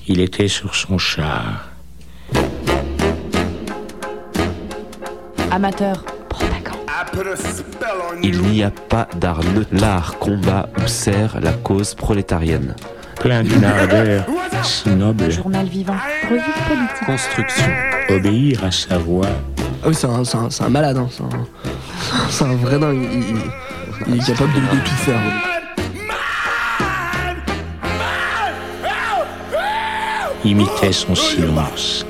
Il était sur son char. Amateur, prends ta gant. Il n'y a pas d'art neutre. L'art combat ou sert la cause prolétarienne. Plein d'une ardeur si noble. Journal vivant, revue politique. Construction. Obéir à sa voix. Ah oui, c'est un malade, hein. C'est un vrai dingue. Il est capable de tout faire. Imitait son silence.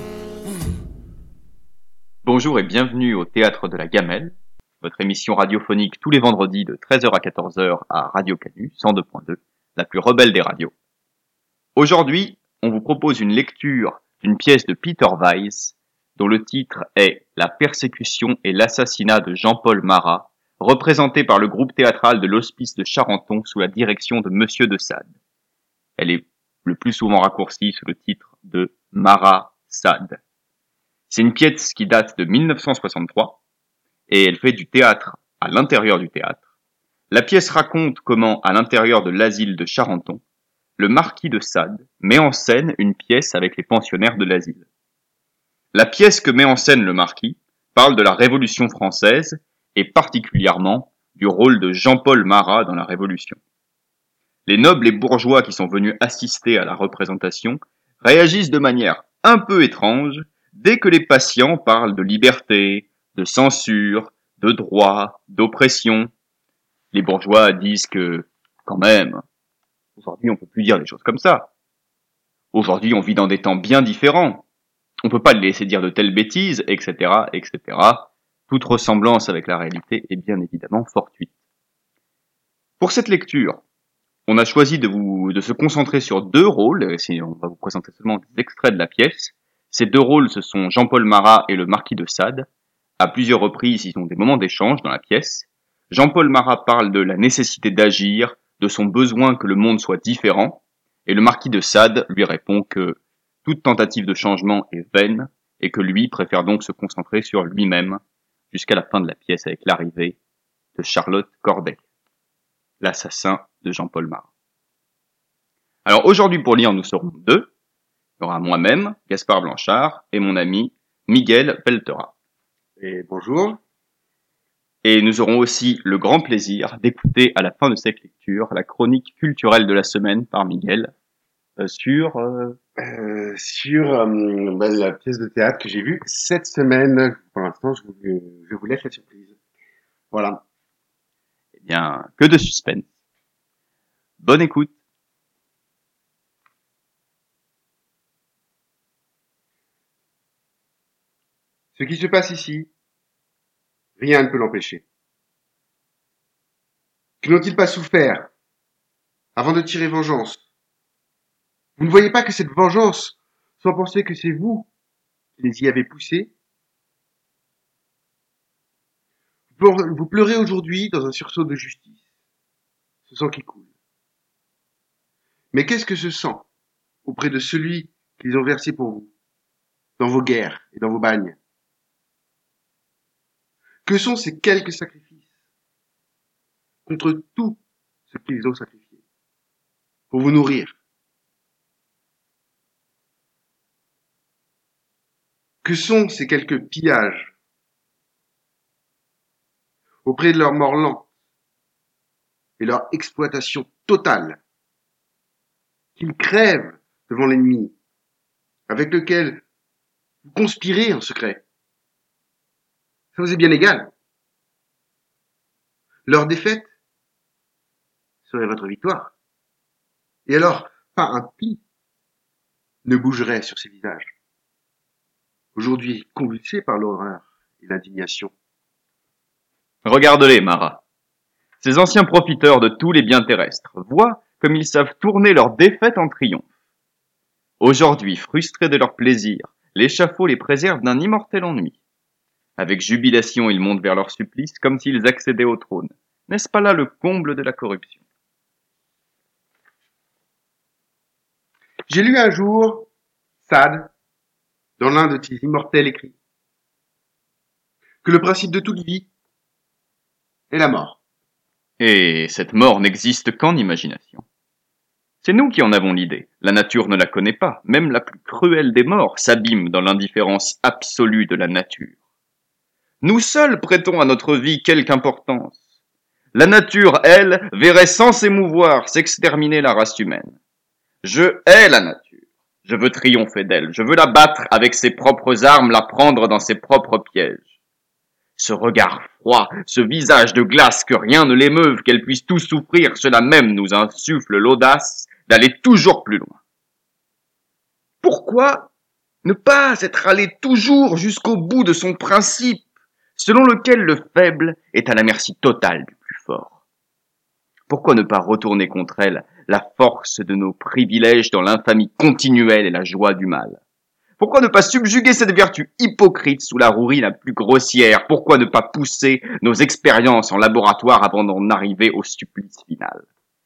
Bonjour et bienvenue au Théâtre de la Gamelle, votre émission radiophonique tous les vendredis de 13h à 14h à Radio Canu 102.2, la plus rebelle des radios. Aujourd'hui, on vous propose une lecture d'une pièce de Peter Weiss, dont le titre est « La persécution et l'assassinat de Jean-Paul Marat », représenté par le groupe théâtral de l'Hospice de Charenton sous la direction de Monsieur de Sade. Elle est le plus souvent raccourcie sous le titre de Marat Sade. C'est une pièce qui date de 1963 et elle fait du théâtre à l'intérieur du théâtre. La pièce raconte comment, à l'intérieur de l'asile de Charenton, le marquis de Sade met en scène une pièce avec les pensionnaires de l'asile. La pièce que met en scène le marquis parle de la Révolution française et particulièrement du rôle de Jean-Paul Marat dans la Révolution. Les nobles et bourgeois qui sont venus assister à la représentation réagissent de manière un peu étrange dès que les patients parlent de liberté, de censure, de droit, d'oppression. Les bourgeois disent que, quand même, aujourd'hui on peut plus dire des choses comme ça. Aujourd'hui on vit dans des temps bien différents. On peut pas le laisser dire de telles bêtises, etc., etc. Toute ressemblance avec la réalité est bien évidemment fortuite. Pour cette lecture, on a choisi de se concentrer sur deux rôles, on va vous présenter seulement des extraits de la pièce. Ces deux rôles, ce sont Jean-Paul Marat et le marquis de Sade. À plusieurs reprises, ils ont des moments d'échange dans la pièce. Jean-Paul Marat parle de la nécessité d'agir, de son besoin que le monde soit différent, et le marquis de Sade lui répond que toute tentative de changement est vaine, et que lui préfère donc se concentrer sur lui-même, jusqu'à la fin de la pièce avec l'arrivée de Charlotte Corday, l'assassin de Jean-Paul Marat. Alors aujourd'hui pour lire, nous serons deux. Il y aura moi-même, Gaspard Blanchard, et mon ami Miguel Peltera. Et bonjour. Et nous aurons aussi le grand plaisir d'écouter à la fin de cette lecture la chronique culturelle de la semaine par Miguel sur la pièce de théâtre que j'ai vue cette semaine. Pour l'instant, je vous laisse la surprise. Voilà. Eh bien, que de suspense. Bonne écoute. Ce qui se passe ici, rien ne peut l'empêcher. Que n'ont-ils pas souffert avant de tirer vengeance? Vous ne voyez pas que cette vengeance, sans penser que c'est vous qui les y avez poussés? Vous pleurez aujourd'hui dans un sursaut de justice, ce sang qui coule. Mais qu'est-ce que ce sang auprès de celui qu'ils ont versé pour vous, dans vos guerres et dans vos bagnes? Que sont ces quelques sacrifices contre tout ce qu'ils ont sacrifié pour vous nourrir? Que sont ces quelques pillages auprès de leur mort lente et leur exploitation totale, qu'ils crèvent devant l'ennemi avec lequel vous conspirez en secret? Ça vous est bien égal. Leur défaite serait votre victoire. Et alors, pas un pli ne bougerait sur ces visages, aujourd'hui convulsés par l'horreur et l'indignation. Regarde-les, Marat. Ces anciens profiteurs de tous les biens terrestres, vois comme ils savent tourner leur défaite en triomphe. Aujourd'hui, frustrés de leur plaisir, l'échafaud les préserve d'un immortel ennui. Avec jubilation, ils montent vers leur supplice comme s'ils accédaient au trône. N'est-ce pas là le comble de la corruption? J'ai lu un jour Sade dans l'un de tes immortels écrits que le principe de toute vie est la mort. Et cette mort n'existe qu'en imagination. C'est nous qui en avons l'idée. La nature ne la connaît pas. Même la plus cruelle des morts s'abîme dans l'indifférence absolue de la nature. Nous seuls prêtons à notre vie quelque importance. La nature, elle, verrait sans s'émouvoir s'exterminer la race humaine. Je hais la nature. Je veux triompher d'elle. Je veux la battre avec ses propres armes, la prendre dans ses propres pièges. Ce regard froid, ce visage de glace, que rien ne l'émeuve, qu'elle puisse tout souffrir, cela même nous insuffle l'audace d'aller toujours plus loin. Pourquoi ne pas être allé toujours jusqu'au bout de son principe, selon lequel le faible est à la merci totale du plus fort? Pourquoi ne pas retourner contre elle la force de nos privilèges dans l'infamie continuelle et la joie du mal? Pourquoi ne pas subjuguer cette vertu hypocrite sous la rouerie la plus grossière? Pourquoi ne pas pousser nos expériences en laboratoire avant d'en arriver au supplice final?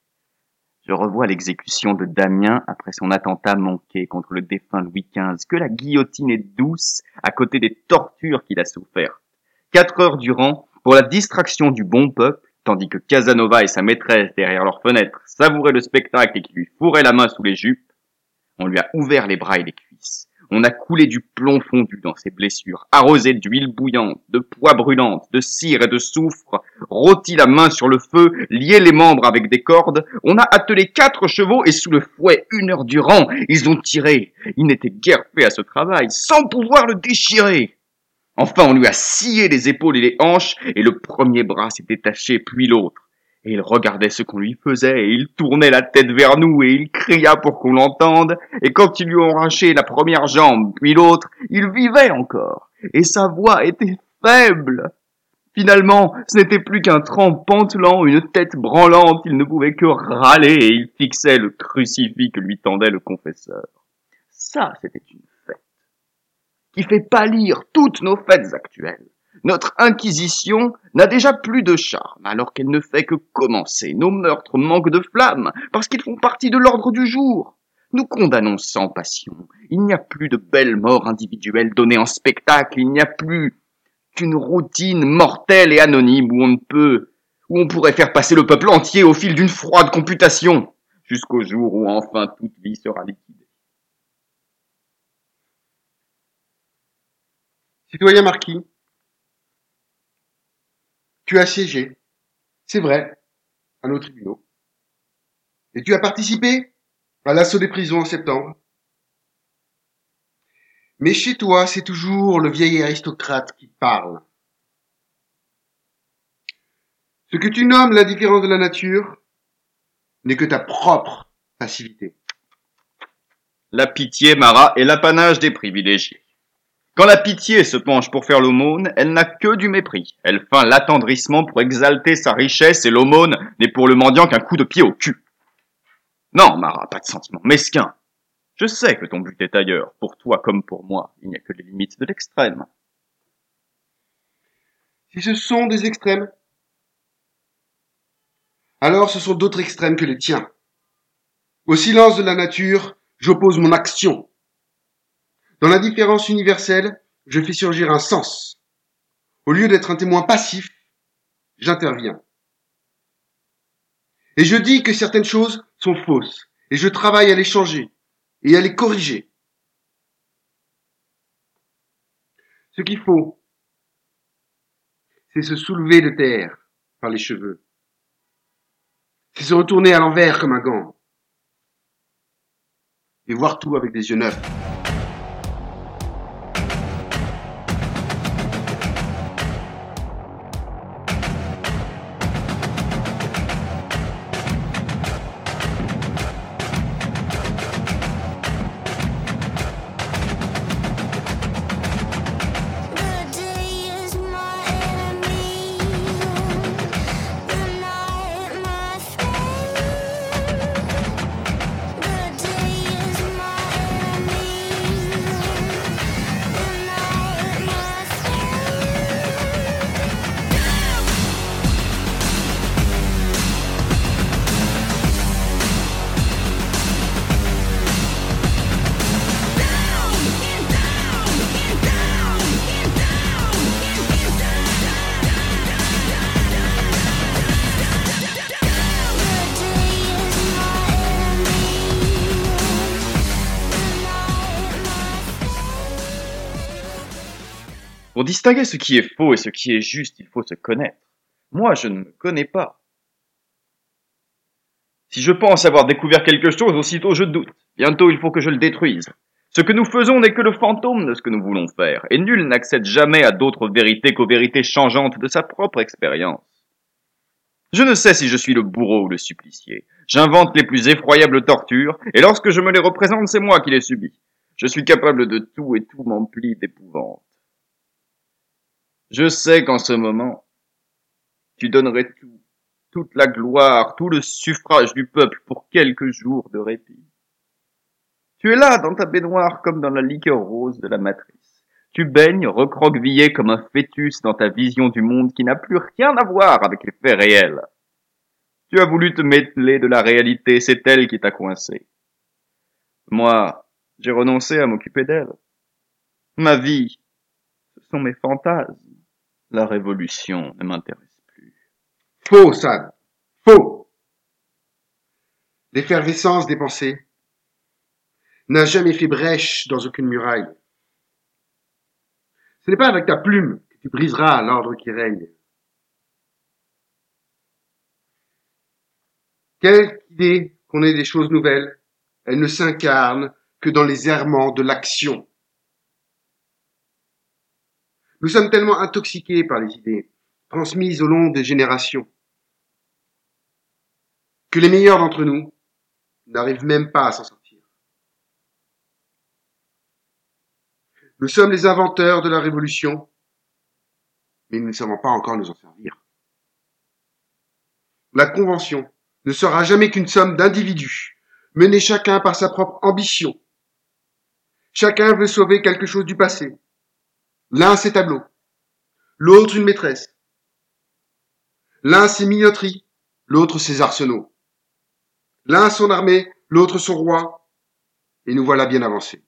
Je revois l'exécution de Damien après son attentat manqué contre le défunt Louis XV. Que la guillotine est douce à côté des tortures qu'il a souffertes. 4 heures durant, pour la distraction du bon peuple, tandis que Casanova et sa maîtresse derrière leurs fenêtres savouraient le spectacle et qui lui fourraient la main sous les jupes, on lui a ouvert les bras et les cuisses. On a coulé du plomb fondu dans ses blessures, arrosé d'huile bouillante, de poix brûlantes, de cire et de soufre, rôti la main sur le feu, lié les membres avec des cordes. On a attelé 4 chevaux et sous le fouet 1 heure durant, ils ont tiré. Ils n'étaient guère faits à ce travail, sans pouvoir le déchirer. Enfin, on lui a scié les épaules et les hanches, et le premier bras s'est détaché, puis l'autre. Et il regardait ce qu'on lui faisait, et il tournait la tête vers nous, et il cria pour qu'on l'entende, et quand ils lui ont arraché la première jambe, puis l'autre, il vivait encore, et sa voix était faible. Finalement, ce n'était plus qu'un tronc pantelant, une tête branlante, il ne pouvait que râler, et il fixait le crucifix que lui tendait le confesseur. Ça, c'était une fête, qui fait pâlir toutes nos fêtes actuelles. Notre Inquisition n'a déjà plus de charme, alors qu'elle ne fait que commencer. Nos meurtres manquent de flamme, parce qu'ils font partie de l'ordre du jour. Nous condamnons sans passion. Il n'y a plus de belles morts individuelles données en spectacle. Il n'y a plus qu'une routine mortelle et anonyme où on pourrait faire passer le peuple entier au fil d'une froide computation, jusqu'au jour où enfin toute vie sera liquidée. Citoyen Marquis, tu as siégé, c'est vrai, à nos tribunaux. Et tu as participé à l'assaut des prisons en septembre. Mais chez toi, c'est toujours le vieil aristocrate qui parle. Ce que tu nommes l'indifférence de la nature n'est que ta propre passivité. La pitié, Marat, est l'apanage des privilégiés. Quand la pitié se penche pour faire l'aumône, elle n'a que du mépris. Elle feint l'attendrissement pour exalter sa richesse et l'aumône n'est pour le mendiant qu'un coup de pied au cul. Non, Marat, pas de sentiment mesquin. Je sais que ton but est ailleurs. Pour toi comme pour moi, il n'y a que les limites de l'extrême. Si ce sont des extrêmes, alors ce sont d'autres extrêmes que les tiens. Au silence de la nature, j'oppose mon action. Dans l'indifférence universelle, je fais surgir un sens. Au lieu d'être un témoin passif, j'interviens. Et je dis que certaines choses sont fausses, et je travaille à les changer, et à les corriger. Ce qu'il faut, c'est se soulever de terre par les cheveux. C'est se retourner à l'envers comme un gant, et voir tout avec des yeux neufs. Pour distinguer ce qui est faux et ce qui est juste, il faut se connaître. Moi, je ne me connais pas. Si je pense avoir découvert quelque chose, aussitôt je doute. Bientôt, il faut que je le détruise. Ce que nous faisons n'est que le fantôme de ce que nous voulons faire, et nul n'accède jamais à d'autres vérités qu'aux vérités changeantes de sa propre expérience. Je ne sais si je suis le bourreau ou le supplicié. J'invente les plus effroyables tortures, et lorsque je me les représente, c'est moi qui les subis. Je suis capable de tout et tout m'emplit d'épouvante. Je sais qu'en ce moment, tu donnerais tout, toute la gloire, tout le suffrage du peuple pour quelques jours de répit. Tu es là dans ta baignoire comme dans la liqueur rose de la matrice. Tu baignes recroquevillé comme un fœtus dans ta vision du monde qui n'a plus rien à voir avec les faits réels. Tu as voulu te mêler de la réalité, c'est elle qui t'a coincé. Moi, j'ai renoncé à m'occuper d'elle. Ma vie, ce sont mes fantasmes. La révolution ne m'intéresse plus. Faux, Sade. Faux. L'effervescence des pensées n'a jamais fait brèche dans aucune muraille. Ce n'est pas avec ta plume que tu briseras l'ordre qui règne. Quelque idée qu'on ait des choses nouvelles, elles ne s'incarnent que dans les errements de l'action. Nous sommes tellement intoxiqués par les idées, transmises au long des générations, que les meilleurs d'entre nous n'arrivent même pas à s'en sortir. Nous sommes les inventeurs de la révolution, mais nous ne savons pas encore nous en servir. La Convention ne sera jamais qu'une somme d'individus, menés chacun par sa propre ambition. Chacun veut sauver quelque chose du passé. L'un ses tableaux, l'autre une maîtresse. L'un ses minoteries, l'autre ses arsenaux. L'un son armée, l'autre son roi, et nous voilà bien avancés.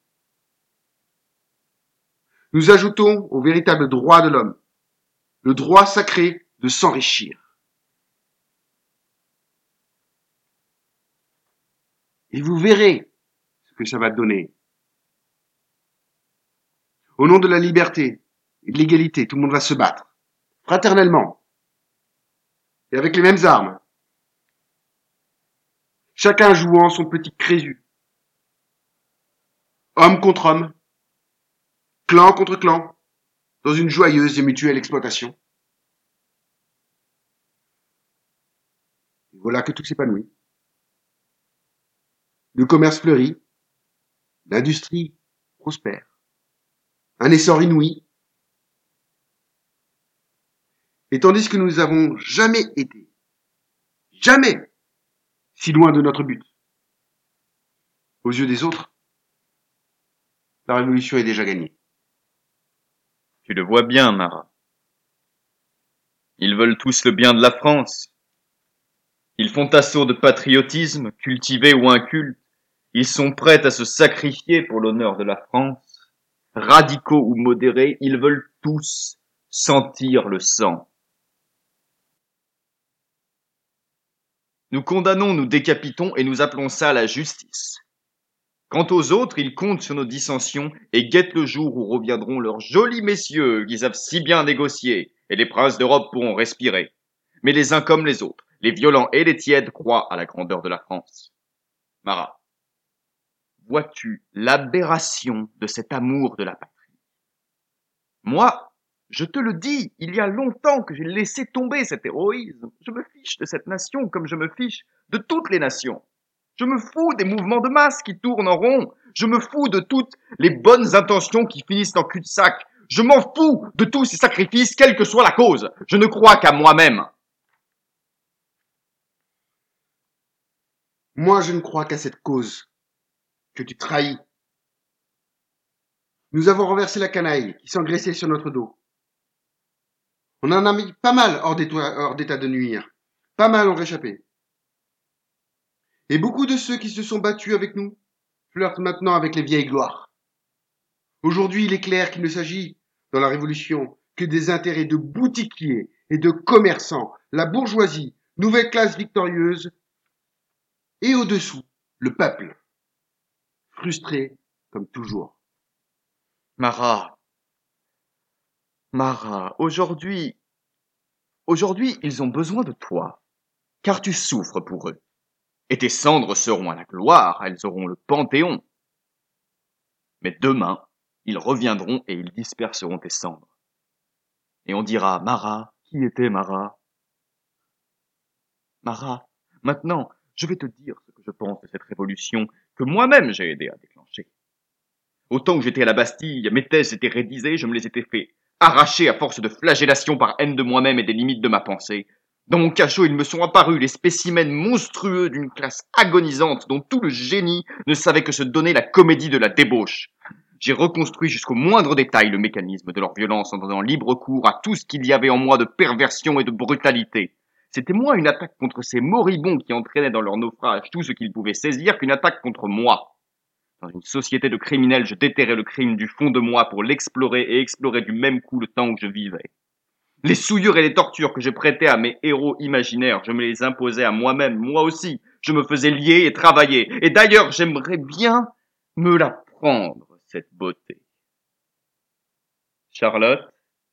Nous ajoutons au véritable droit de l'homme, le droit sacré de s'enrichir. Et vous verrez ce que ça va donner. Au nom de la liberté et de l'égalité, tout le monde va se battre, fraternellement, et avec les mêmes armes. Chacun jouant son petit Crésus. Homme contre homme, clan contre clan, dans une joyeuse et mutuelle exploitation. Et voilà que tout s'épanouit. Le commerce fleurit, l'industrie prospère, un essor inouï. Et tandis que nous n'avons jamais été, jamais, si loin de notre but, aux yeux des autres, la révolution est déjà gagnée. Tu le vois bien, Marat. Ils veulent tous le bien de la France. Ils font assaut de patriotisme, cultivé ou inculte. Ils sont prêts à se sacrifier pour l'honneur de la France. Radicaux ou modérés, ils veulent tous sentir le sang. Nous condamnons, nous décapitons et nous appelons ça la justice. Quant aux autres, ils comptent sur nos dissensions et guettent le jour où reviendront leurs jolis messieurs qui savent si bien négocier et les princes d'Europe pourront respirer. Mais les uns comme les autres, les violents et les tièdes croient à la grandeur de la France. Marat, vois-tu l'aberration de cet amour de la patrie? Moi, je te le dis, il y a longtemps que j'ai laissé tomber cet héroïsme. Je me fiche de cette nation comme je me fiche de toutes les nations. Je me fous des mouvements de masse qui tournent en rond. Je me fous de toutes les bonnes intentions qui finissent en cul-de-sac. Je m'en fous de tous ces sacrifices, quelle que soit la cause. Je ne crois qu'à moi-même. Moi, je ne crois qu'à cette cause que tu trahis. Nous avons renversé la canaille qui s'engraissait sur notre dos. On en a mis pas mal hors d'état de nuire. Pas mal ont réchappé. Et beaucoup de ceux qui se sont battus avec nous flirtent maintenant avec les vieilles gloires. Aujourd'hui, il est clair qu'il ne s'agit, dans la Révolution, que des intérêts de boutiquiers et de commerçants, la bourgeoisie, nouvelle classe victorieuse, et au-dessous, le peuple, frustré comme toujours. Marat, Mara, aujourd'hui, ils ont besoin de toi, car tu souffres pour eux. Et tes cendres seront à la gloire, elles auront le Panthéon. Mais demain, ils reviendront et ils disperseront tes cendres. Et on dira, Mara, qui était Mara? Mara, maintenant, je vais te dire ce que je pense de cette révolution que moi-même j'ai aidé à déclencher. Autant que j'étais à la Bastille, mes thèses étaient rédisées, je me les étais fait arracher à force de flagellation par haine de moi-même et des limites de ma pensée. Dans mon cachot, ils me sont apparus les spécimens monstrueux d'une classe agonisante dont tout le génie ne savait que se donner la comédie de la débauche. J'ai reconstruit jusqu'au moindre détail le mécanisme de leur violence en donnant libre cours à tout ce qu'il y avait en moi de perversion et de brutalité. C'était moins une attaque contre ces moribonds qui entraînaient dans leur naufrage tout ce qu'ils pouvaient saisir qu'une attaque contre moi. Dans une société de criminels, je déterrais le crime du fond de moi pour l'explorer et explorer du même coup le temps où je vivais. Les souillures et les tortures que je prêtais à mes héros imaginaires, je me les imposais à moi-même, moi aussi. Je me faisais lier et travailler. Et d'ailleurs, j'aimerais bien me la prendre, cette beauté. Charlotte,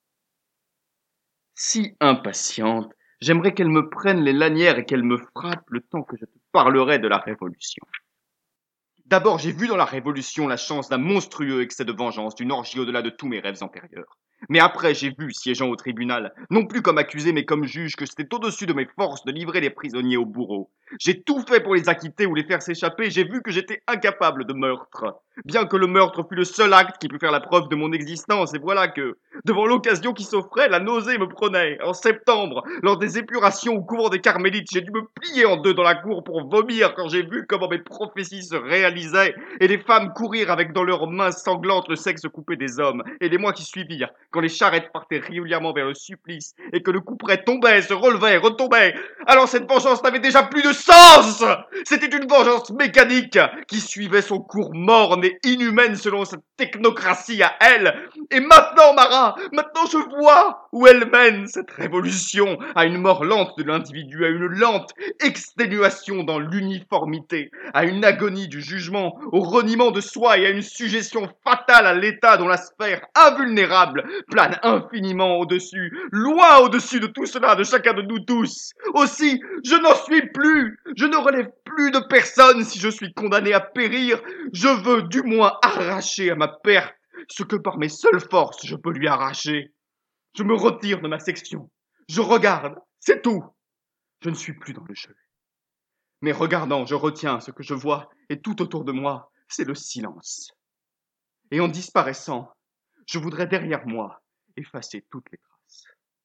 si impatiente, j'aimerais qu'elle me prenne les lanières et qu'elle me frappe le temps que je te parlerai de la Révolution. D'abord, j'ai vu dans la Révolution la chance d'un monstrueux excès de vengeance, d'une orgie au-delà de tous mes rêves antérieurs. Mais après, j'ai vu, siégeant au tribunal, non plus comme accusé mais comme juge, que c'était au-dessus de mes forces de livrer les prisonniers aux bourreaux. J'ai tout fait pour les acquitter ou les faire s'échapper, j'ai vu que j'étais incapable de meurtre. Bien que le meurtre fût le seul acte qui pût faire la preuve de mon existence, et voilà que, devant l'occasion qui s'offrait, la nausée me prenait. En septembre, lors des épurations au couvent des Carmélites, j'ai dû me plier en deux dans la cour pour vomir quand j'ai vu comment mes prophéties se réalisaient, et les femmes courir avec dans leurs mains sanglantes le sexe coupé des hommes, et les mois qui suivirent, quand les charrettes partaient régulièrement vers le supplice, et que le couperet tombait, se relevait, retombait, alors cette vengeance n'avait déjà plus de sens! C'était une vengeance mécanique, qui suivait son cours morne et inhumaine selon sa technocratie à elle. Et maintenant, Mara, maintenant je vois où elle mène, cette révolution, à une mort lente de l'individu, à une lente exténuation dans l'uniformité, à une agonie du jugement, au reniement de soi et à une suggestion fatale à l'état dont la sphère invulnérable plane infiniment au-dessus, loin au-dessus de tout cela, de chacun de nous tous. Aussi, je n'en suis plus, je ne relève plus de personne si je suis condamné à périr, je veux du moins arracher à ma perte ce que par mes seules forces je peux lui arracher. Je me retire de ma section, je regarde, c'est tout. Je ne suis plus dans le jeu. Mais regardant, je retiens ce que je vois, et tout autour de moi, c'est le silence. Et en disparaissant, je voudrais derrière moi effacer toutes les traces.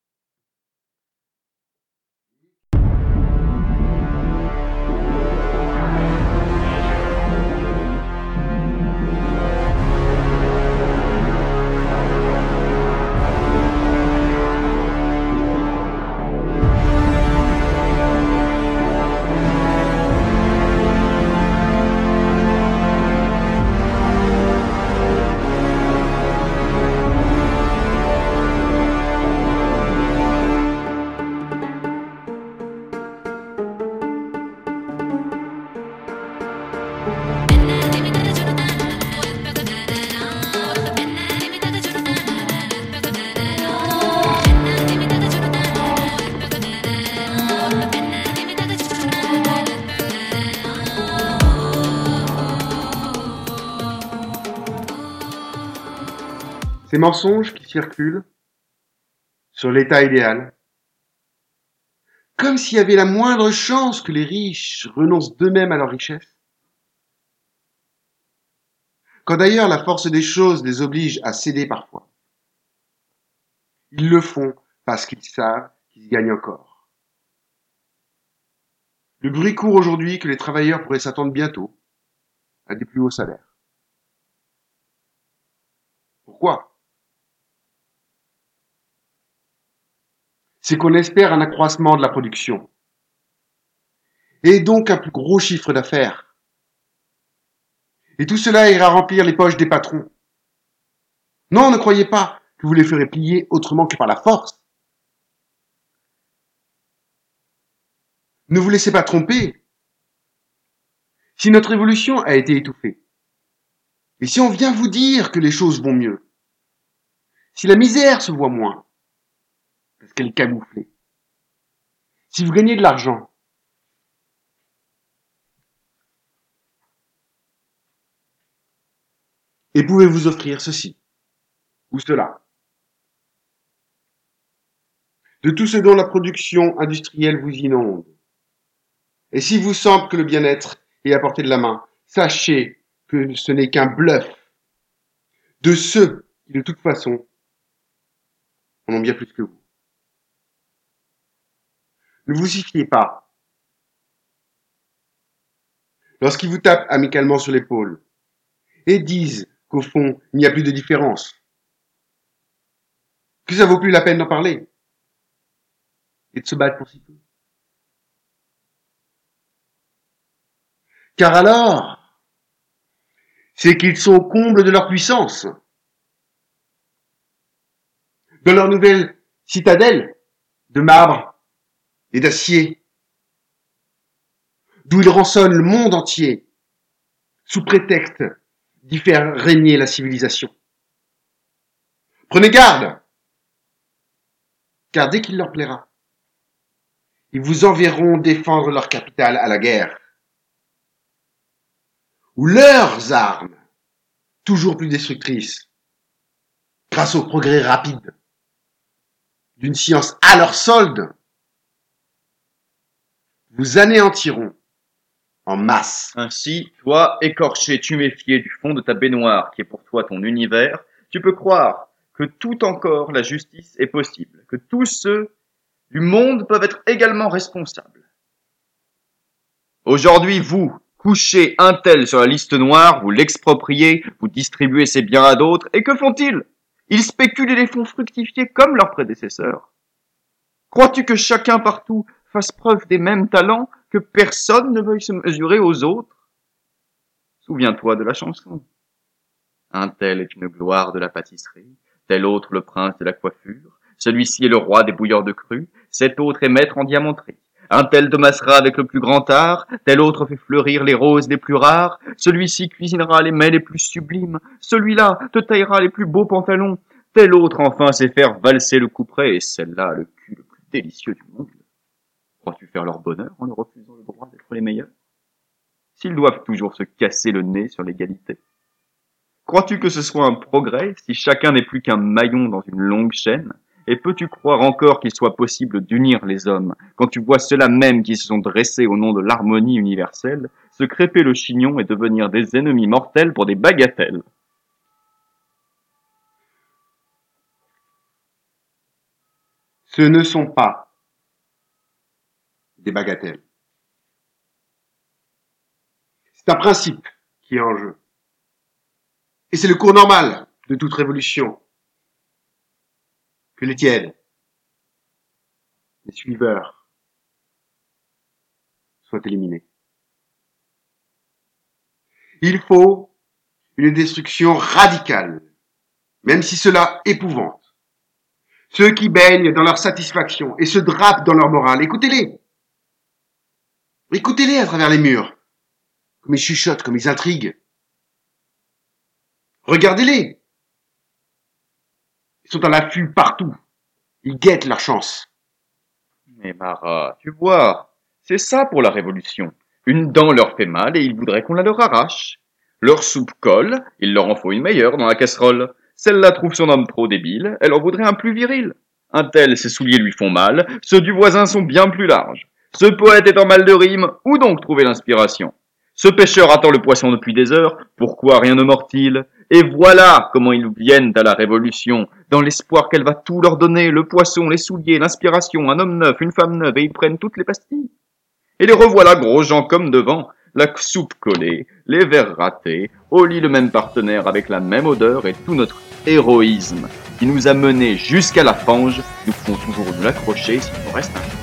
Ces mensonges qui circulent sur l'état idéal, comme s'il y avait la moindre chance que les riches renoncent d'eux-mêmes à leur richesse. Quand d'ailleurs la force des choses les oblige à céder parfois. Ils le font parce qu'ils savent qu'ils gagnent encore. Le bruit court aujourd'hui que les travailleurs pourraient s'attendre bientôt à des plus hauts salaires. Pourquoi ? C'est qu'on espère un accroissement de la production, et donc un plus gros chiffre d'affaires. Et tout cela ira remplir les poches des patrons. Non, ne croyez pas que vous les ferez plier autrement que par la force. Ne vous laissez pas tromper. Si notre évolution a été étouffée, et si on vient vous dire que les choses vont mieux, si la misère se voit moins, parce qu'elle est camouflée, si vous gagnez de l'argent, et pouvez vous offrir ceci ou cela, de tout ce dont la production industrielle vous inonde, et s'il vous semble que le bien-être est à portée de la main, sachez que ce n'est qu'un bluff de ceux qui, de toute façon, en ont bien plus que vous. Ne vous y fiez pas. Lorsqu'ils vous tapent amicalement sur l'épaule et disent qu'au fond, il n'y a plus de différence, que ça vaut plus la peine d'en parler et de se battre pour si peu. Car alors, c'est qu'ils sont au comble de leur puissance. Dans leur nouvelle citadelle de marbre et d'acier, d'où ils rançonnent le monde entier, sous prétexte d'y faire régner la civilisation. Prenez garde, car dès qu'il leur plaira, ils vous enverront défendre leur capitale à la guerre, où leurs armes, toujours plus destructrices, grâce au progrès rapide d'une science à leur solde, vous anéantiront en masse. Ainsi, toi, écorché, tuméfié du fond de ta baignoire, qui est pour toi ton univers, tu peux croire que tout encore la justice est possible, que tous ceux du monde peuvent être également responsables. Aujourd'hui, vous, couchez un tel sur la liste noire, vous l'expropriez, vous distribuez ses biens à d'autres, et que font-ils? Ils spéculent et les font fructifier comme leurs prédécesseurs. Crois-tu que chacun partout fasse preuve des mêmes talents, que personne ne veuille se mesurer aux autres? Souviens-toi de la chanson. Un tel est une gloire de la pâtisserie, tel autre le prince de la coiffure, celui-ci est le roi des bouilleurs de cru, cet autre est maître en diamanterie. Un tel te massera avec le plus grand art, tel autre fait fleurir les roses les plus rares, celui-ci cuisinera les mets les plus sublimes, celui-là te taillera les plus beaux pantalons, tel autre enfin sait faire valser le couperet, et celle-là le cul le plus délicieux du monde. Crois-tu faire leur bonheur en leur refusant le droit d'être les meilleurs? S'ils doivent toujours se casser le nez sur l'égalité. Crois-tu que ce soit un progrès si chacun n'est plus qu'un maillon dans une longue chaîne? Et peux-tu croire encore qu'il soit possible d'unir les hommes, quand tu vois ceux-là même qui se sont dressés au nom de l'harmonie universelle, se crêper le chignon et devenir des ennemis mortels pour des bagatelles? Ce ne sont pas des bagatelles. C'est un principe qui est en jeu. Et c'est le cours normal de toute révolution. Que les tièdes, les suiveurs, soient éliminés. Il faut une destruction radicale, même si cela épouvante. Ceux qui baignent dans leur satisfaction et se drapent dans leur morale, écoutez-les. Écoutez-les à travers les murs, comme ils chuchotent, comme ils intriguent. Regardez-les. Ils sont à l'affût partout. Ils guettent leur chance. Mais Marat, tu vois, c'est ça pour la révolution. Une dent leur fait mal et ils voudraient qu'on la leur arrache. Leur soupe colle, il leur en faut une meilleure dans la casserole. Celle-là trouve son homme trop débile, elle en voudrait un plus viril. Un tel, ses souliers lui font mal, ceux du voisin sont bien plus larges. Ce poète est en mal de rime, où donc trouver l'inspiration? Ce pêcheur attend le poisson depuis des heures, pourquoi rien ne mord-il? Et voilà comment ils viennent à la révolution, dans l'espoir qu'elle va tout leur donner, le poisson, les souliers, l'inspiration, un homme neuf, une femme neuve, et ils prennent toutes les pastilles. Et les revoilà gros gens comme devant, la soupe collée, les verres ratés, au lit le même partenaire avec la même odeur, et tout notre héroïsme qui nous a menés jusqu'à la fange, nous pouvons toujours nous l'accrocher s'il nous reste un peu.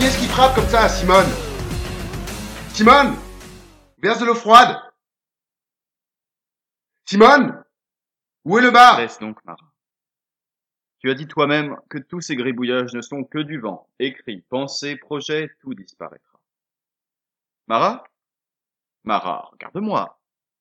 Qui est-ce qui frappe comme ça, Simone? Simone! Verse de l'eau froide! Simone! Où est le bar? Laisse donc, Marat. Tu as dit toi-même que tous ces gribouillages ne sont que du vent. Écrits, pensées, projets, tout disparaîtra. Marat? Marat, regarde-moi.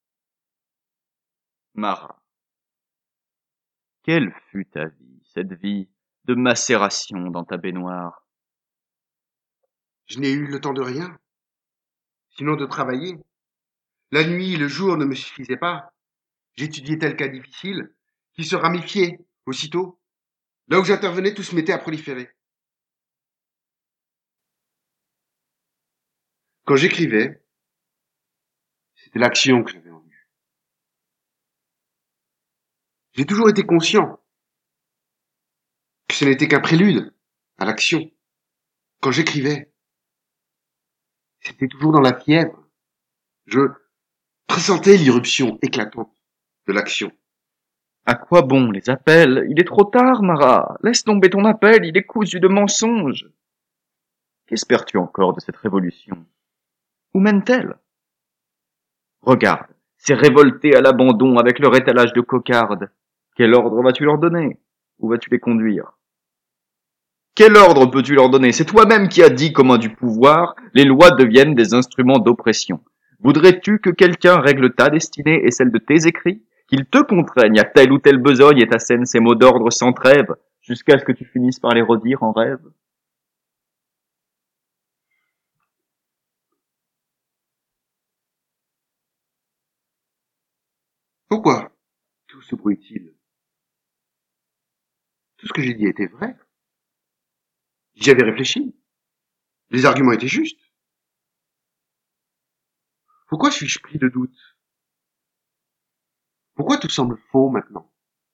Marat. Quelle fut ta vie, cette vie de macération dans ta baignoire? Je n'ai eu le temps de rien, sinon de travailler. La nuit et le jour ne me suffisaient pas. J'étudiais tel cas difficile qui se ramifiait aussitôt. Là où j'intervenais, tout se mettait à proliférer. Quand j'écrivais, c'était l'action que j'avais en vue. J'ai toujours été conscient que ce n'était qu'un prélude à l'action. Quand j'écrivais, c'était toujours dans la fièvre. Je pressentais l'irruption éclatante de l'action. À quoi bon les appels? Il est trop tard, Marat. Laisse tomber ton appel, il est cousu de mensonges. Qu'espères-tu encore de cette révolution? Où mène-t-elle? Regarde, c'est révolté à l'abandon avec leur étalage de cocarde. Quel ordre vas-tu leur donner? Où vas-tu les conduire? Quel ordre peux-tu leur donner? C'est toi-même qui as dit qu'au main du pouvoir, les lois deviennent des instruments d'oppression. Voudrais-tu que quelqu'un règle ta destinée et celle de tes écrits? Qu'il te contraigne à telle ou telle besogne et t'assène ces mots d'ordre sans trêve, jusqu'à ce que tu finisses par les redire en rêve? Pourquoi tout ce bruit-il? Tout ce que j'ai dit était vrai. J'y avais réfléchi. Les arguments étaient justes. Pourquoi suis-je pris de doute? Pourquoi tout semble faux maintenant?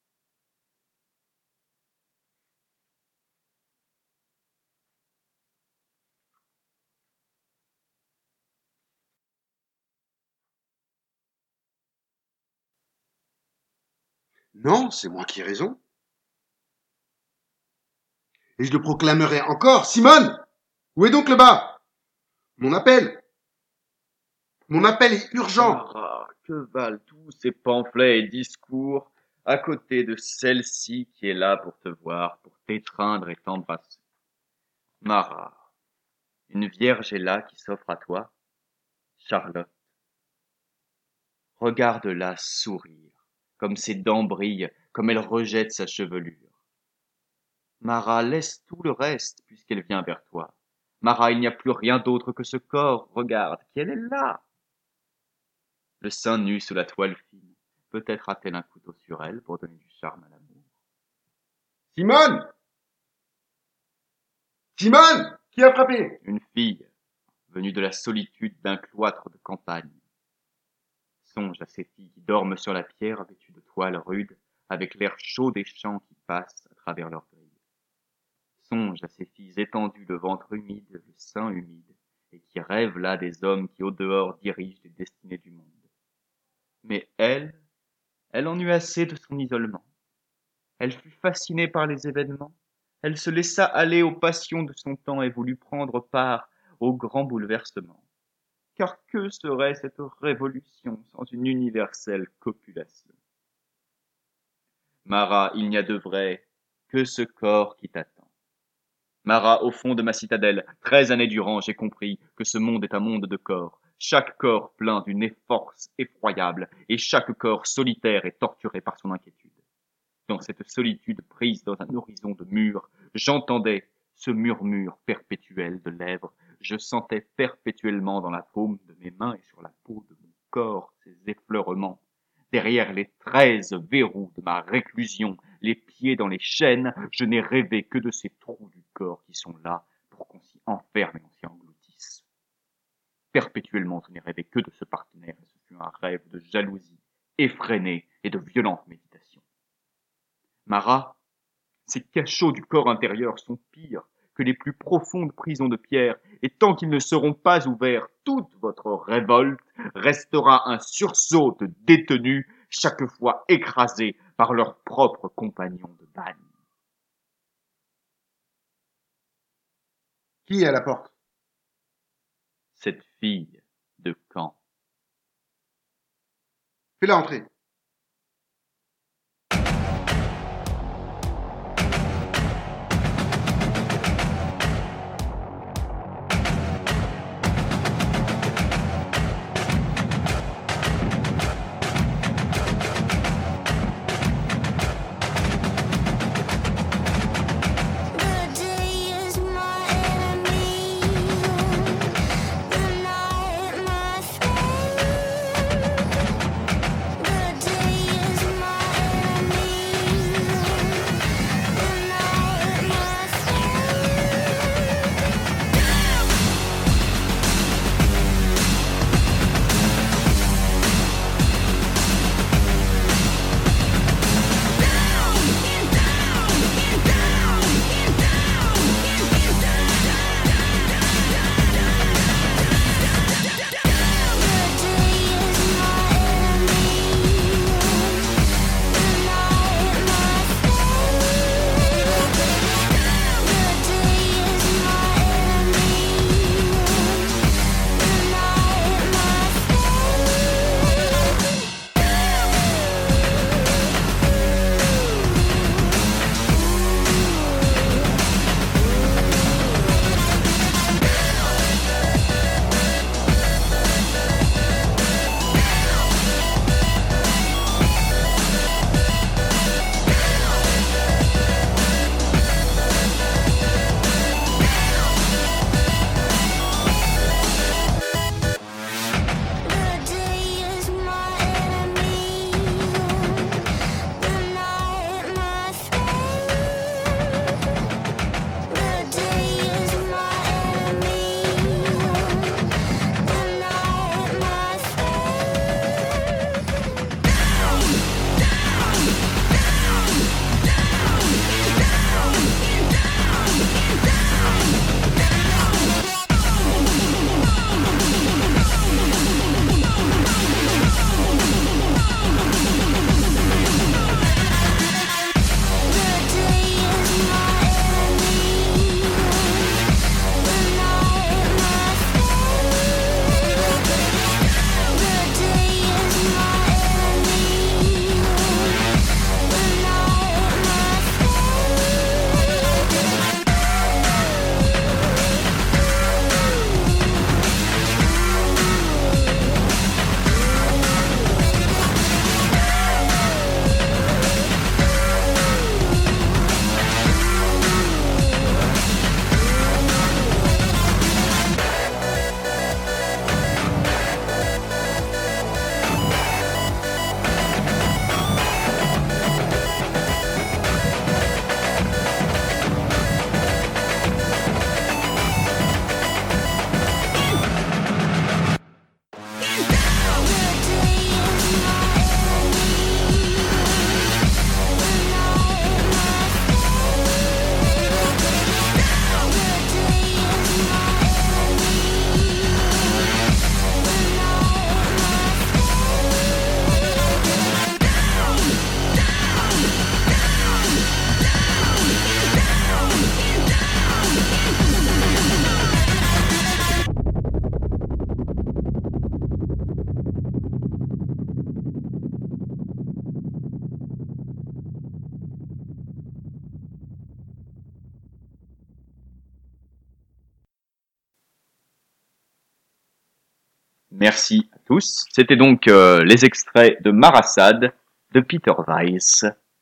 Non, c'est moi qui ai raison. Et je le proclamerai encore. Simone! Où est donc le bas? Mon appel! Mon appel est urgent! Marat, que valent tous ces pamphlets et discours à côté de celle-ci qui est là pour te voir, pour t'étreindre et t'embrasser? Marat, une vierge est là qui s'offre à toi, Charlotte. Regarde-la sourire, comme ses dents brillent, comme elle rejette sa chevelure. Marat, laisse tout le reste, puisqu'elle vient vers toi. Marat, il n'y a plus rien d'autre que ce corps, regarde, qu'elle est là. Le sein nu sous la toile fine, peut-être a-t-elle un couteau sur elle pour donner du charme à l'amour. Simone! Simone! Qui a frappé? Une fille, venue de la solitude d'un cloître de campagne. Songe à ces filles qui dorment sur la pierre vêtues de toiles rudes, avec l'air chaud des champs qui passent à travers leurs grilles. Songe à ces filles étendues, le ventre humide, le sein humide, et qui rêvent là des hommes qui au dehors dirigent les destinées du monde. Mais elle en eut assez de son isolement. Elle fut fascinée par les événements. Elle se laissa aller aux passions de son temps et voulut prendre part aux grands bouleversements. Car que serait cette révolution sans une universelle copulation? Marat, il n'y a de vrai que ce corps qui t'attend. Marat, au fond de ma citadelle, 13 années durant, j'ai compris que ce monde est un monde de corps. Chaque corps plein d'une force effroyable, et chaque corps solitaire et torturé par son inquiétude. Dans cette solitude prise dans un horizon de murs, j'entendais ce murmure perpétuel de lèvres, je sentais perpétuellement dans la paume de mes mains et sur la peau de mon corps ces effleurements. Derrière les 13 verrous de ma réclusion, les pieds dans les chaînes, je n'ai rêvé que de ces trous du corps qui sont là pour qu'on s'y enferme et on s'y engloutisse. Perpétuellement, je n'ai rêvé que de ce partenaire, et ce fut un rêve de jalousie, effrénée et de violente méditation. Marat, ces cachots du corps intérieur sont pires que les plus profondes prisons de pierre, et tant qu'ils ne seront pas ouverts, toute votre révolte restera un sursaut de détenus, chaque fois écrasés par leurs propres compagnons de bagne. Qui est à la porte? Cette fille de Caen. Fais-la entrer. Merci à tous. C'était donc les extraits de Marassad de Peter Weiss.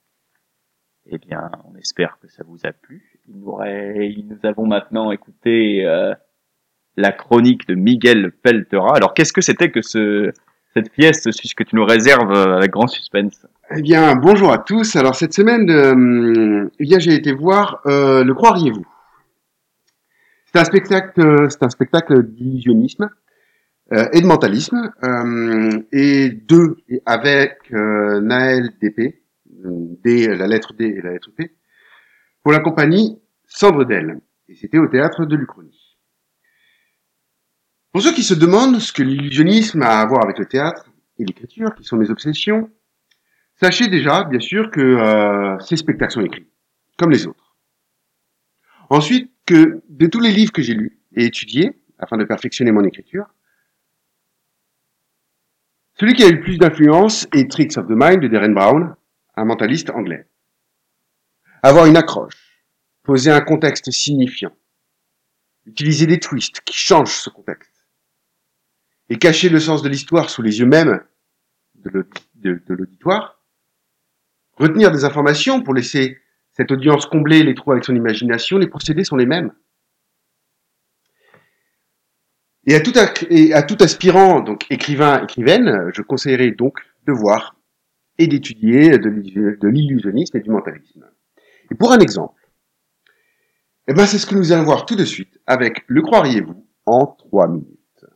Eh bien, on espère que ça vous a plu. Nous avons maintenant écouté la chronique de Miguel Peltera. Alors, qu'est-ce que c'était que cette pièce, que tu nous réserves avec grand suspense? Eh bien, bonjour à tous. Alors, cette semaine, j'ai été voir Le Croiriez-vous. C'est un spectacle d'illusionnisme et de mentalisme, avec Naël Dépé, la lettre D et la lettre P, pour la compagnie Cendredel. Et c'était au théâtre de l'Uchronie. Pour ceux qui se demandent ce que l'illusionnisme a à voir avec le théâtre et l'écriture, qui sont mes obsessions, sachez déjà, bien sûr, que ces spectacles sont écrits, comme les autres. Ensuite, que de tous les livres que j'ai lus et étudiés, afin de perfectionner mon écriture, celui qui a eu le plus d'influence est Tricks of the Mind de Derren Brown, un mentaliste anglais. Avoir une accroche, poser un contexte signifiant, utiliser des twists qui changent ce contexte, et cacher le sens de l'histoire sous les yeux même de l'auditoire, retenir des informations pour laisser cette audience combler les trous avec son imagination, les procédés sont les mêmes. Et à tout aspirant, donc écrivain, écrivaine, je conseillerais donc de voir et d'étudier de l'illusionnisme et du mentalisme. Et pour un exemple, c'est ce que nous allons voir tout de suite avec Le croiriez-vous en 3 minutes.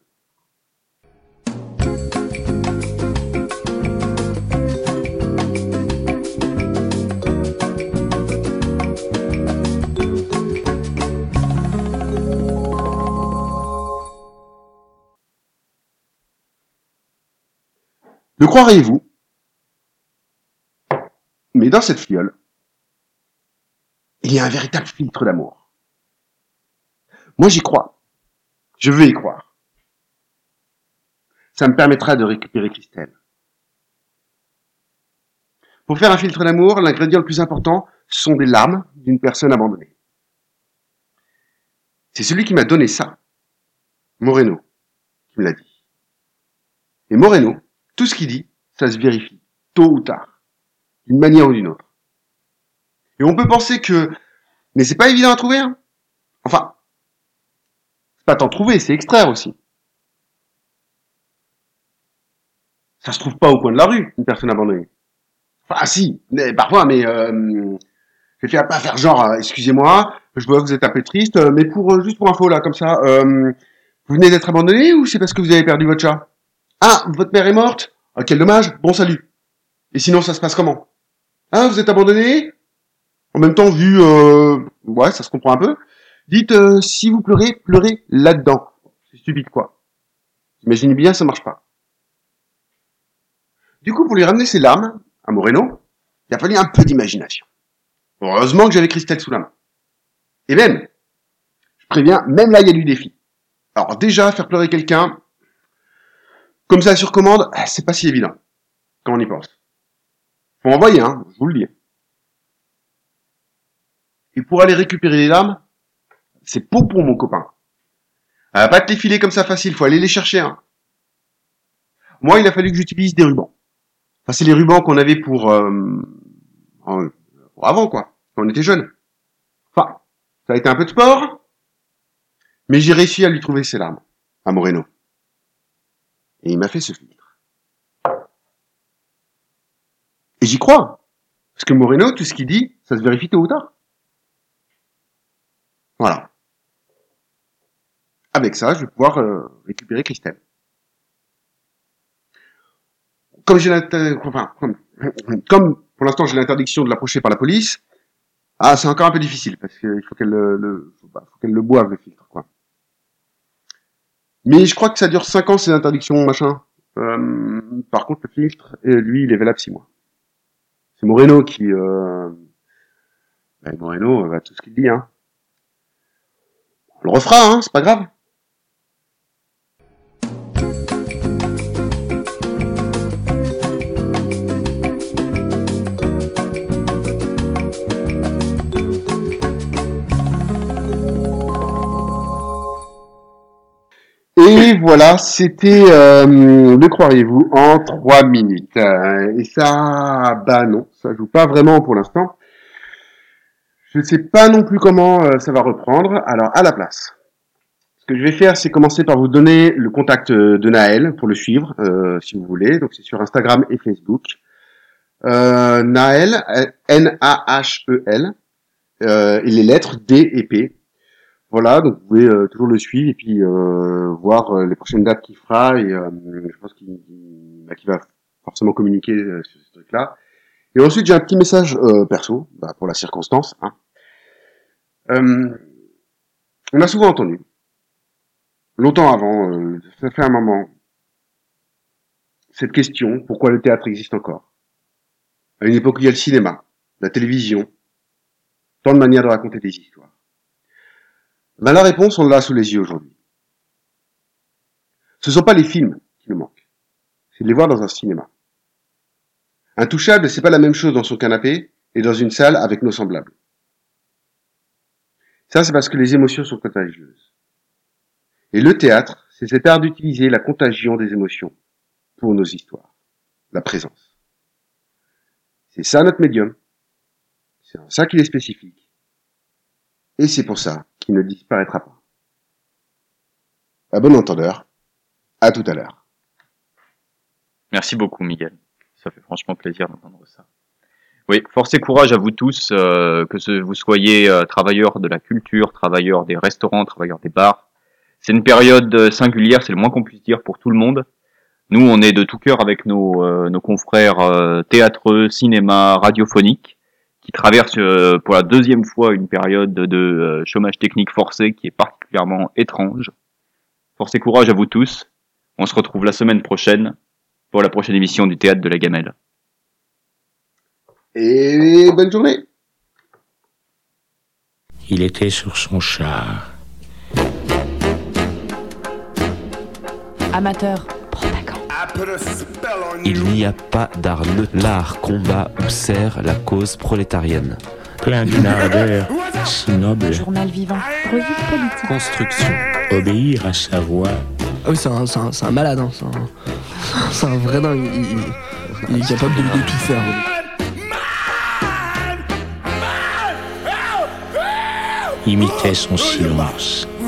Le croiriez-vous? Mais dans cette fiole, il y a un véritable filtre d'amour. Moi, j'y crois. Je veux y croire. Ça me permettra de récupérer Christelle. Pour faire un filtre d'amour, l'ingrédient le plus important sont des larmes d'une personne abandonnée. C'est celui qui m'a donné ça, Moreno, qui me l'a dit. Et Moreno, tout ce qu'il dit, ça se vérifie, tôt ou tard, d'une manière ou d'une autre. Et on peut penser que, mais c'est pas évident à trouver, hein. Enfin, c'est pas tant trouver, c'est extraire aussi. Ça se trouve pas au coin de la rue, une personne abandonnée. Enfin, si, mais parfois, mais je vais pas faire genre, excusez-moi, je vois que vous êtes un peu triste, mais juste pour info là, comme ça, vous venez d'être abandonné ou c'est parce que vous avez perdu votre chat? Ah, votre mère est morte? Ah, quel dommage, bon salut. Et sinon, ça se passe comment? Ah, vous êtes abandonné? En même temps, vu, ouais, ça se comprend un peu. Dites, si vous pleurez, pleurez là-dedans. C'est stupide, quoi. Imaginez bien, ça marche pas. Du coup, pour lui ramener ses larmes, à Moreno, il a fallu un peu d'imagination. Heureusement que j'avais Christelle sous la main. Et même, je préviens, même là, il y a du défi. Alors déjà, faire pleurer quelqu'un, comme ça sur commande, c'est pas si évident, quand on y pense. Faut envoyer, hein, je vous le dis. Et pour aller récupérer les larmes, c'est pour mon copain. Elle va pas te les filer comme ça facile, faut aller les chercher, hein. Moi, il a fallu que j'utilise des rubans. Enfin, c'est les rubans qu'on avait pour avant, quoi, quand on était jeune. Enfin, ça a été un peu de sport, mais j'ai réussi à lui trouver ses larmes, à Moreno. Et il m'a fait ce filtre. Et j'y crois. Parce que Moreno, tout ce qu'il dit, ça se vérifie tôt ou tard. Voilà. Avec ça, je vais pouvoir récupérer Christelle. Comme pour l'instant j'ai l'interdiction de l'approcher par la police, c'est encore un peu difficile parce qu'il faut qu'elle le boive le filtre, quoi. Mais je crois que ça dure 5 ans ces interdictions, machin. Par contre le filtre, lui, il est valable 6 mois. C'est Moreno qui Moreno, tout ce qu'il dit, hein. On le refera, hein, c'est pas grave. Et voilà, c'était le croiriez-vous en 3 minutes. Et ça, non, ça joue pas vraiment pour l'instant. Je ne sais pas non plus comment ça va reprendre. Alors, à la place, ce que je vais faire, c'est commencer par vous donner le contact de Naël pour le suivre, si vous voulez. Donc, c'est sur Instagram et Facebook. Naël, N-A-H-E-L, et les lettres D et P. Voilà, donc vous pouvez toujours le suivre et puis voir les prochaines dates qu'il fera et je pense qu'il va forcément communiquer sur ce truc-là. Et ensuite j'ai un petit message perso, pour la circonstance. Hein. On a souvent entendu, longtemps avant, ça fait un moment, cette question, pourquoi le théâtre existe encore? À une époque où il y a le cinéma, la télévision, tant de manières de raconter des histoires. Ben, la réponse, on l'a sous les yeux aujourd'hui. Ce ne sont pas les films qui nous manquent. C'est de les voir dans un cinéma. Intouchable, c'est pas la même chose dans son canapé et dans une salle avec nos semblables. Ça, c'est parce que les émotions sont contagieuses. Et le théâtre, c'est cet art d'utiliser la contagion des émotions pour nos histoires. La présence. C'est ça notre médium. C'est en ça qu'il est spécifique. Et c'est pour ça qu'il ne disparaîtra pas. À bon entendeur, à tout à l'heure. Merci beaucoup, Miguel. Ça fait franchement plaisir d'entendre ça. Oui, force et courage à vous tous, que vous soyez travailleurs de la culture, travailleurs des restaurants, travailleurs des bars. C'est une période singulière, c'est le moins qu'on puisse dire pour tout le monde. Nous, on est de tout cœur avec nos confrères théâtreux, cinéma, radiophoniques, qui traversent pour la deuxième fois une période de chômage technique forcé qui est particulièrement étrange. Force et courage à vous tous. On se retrouve la semaine prochaine pour la prochaine émission du Théâtre de la Gamelle. Et bonne journée. Il était sur son char. Amateur, prends ta gant. Il n'y a pas d'art neutre. L'art combat ou sert la cause prolétarienne. Plein d'une ardeur si noble. Journal vivant, revue politique. Construction. Obéir à sa voix. Ah oui, c'est un malade, hein. C'est un vrai dingue. Il est capable de tout faire. Imitait son silence.